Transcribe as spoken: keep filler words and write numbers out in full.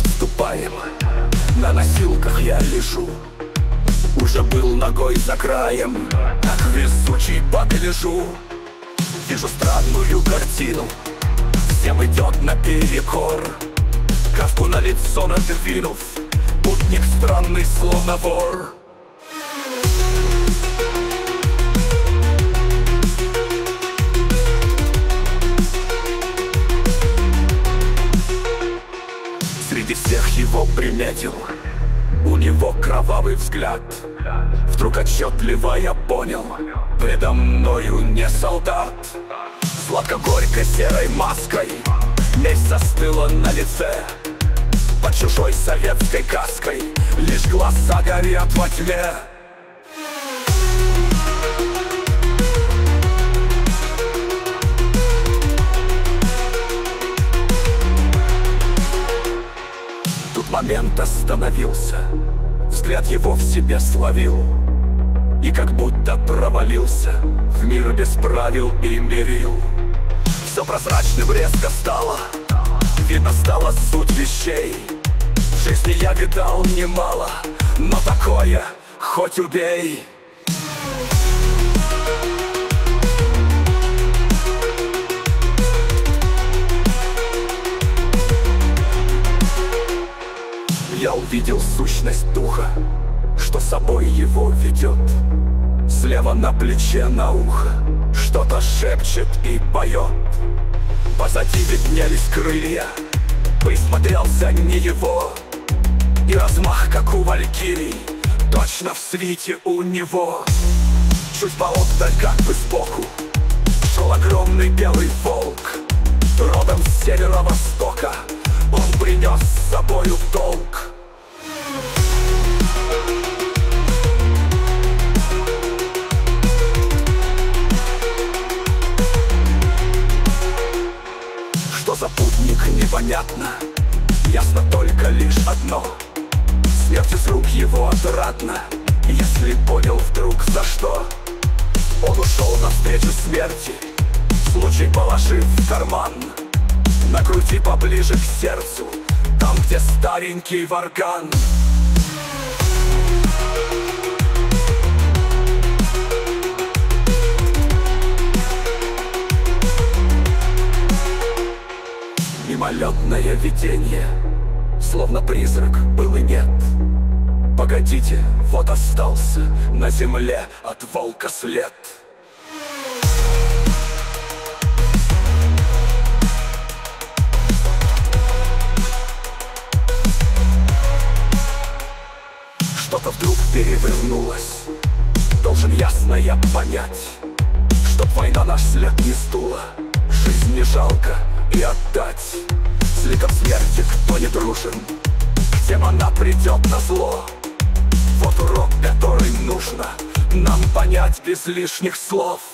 отступаем. На носилках я лежу, уже был ногой за краем, как везучий по бележу. Вижу странную картину, всем идет наперекор. Каску на лицо надвинув, путник странный, словно вор. Среди всех его приметил, у него кровавый взгляд. Вдруг отчетливо я понял, предо мною не солдат. Сладко-горькой серой маской месть застыла на лице. Под чужой советской каской лишь глаза горят во тьме. Тут момент остановился, взгляд его в себе словил, и как будто провалился в мир без правил и мерил. Все прозрачным резко стало, видно стала суть вещей. В жизни я видал немало, но такое хоть убей. Я увидел сущность духа, что собой его ведет. Слева на плече, на ухо что-то шепчет и поет. Позади виднелись крылья, присмотрелся не его, и размах, как у валькирий, точно в свите у него. Чуть поотдаль, как бы сбоку, шел огромный белый волк. Родом с северо-востока, он принес с собою долг. Что за путник, непонятно, ясно только лишь одно: смерть из рук его отрадна, если понял вдруг за что. Он ушел навстречу смерти, случай положив в карман, на груди поближе к сердцу, там, где старенький варган. Мимолетное видение, словно призрак был и нет. Погодите, вот остался на земле от волка след. Что-то вдруг перевернулось, должен ясно я понять, чтоб война наш след не сдула, жизнь не жалко и отдать. С ликом смерти кто не дружен, всем она придет на зло. Вот урок, который нужно нам понять без лишних слов.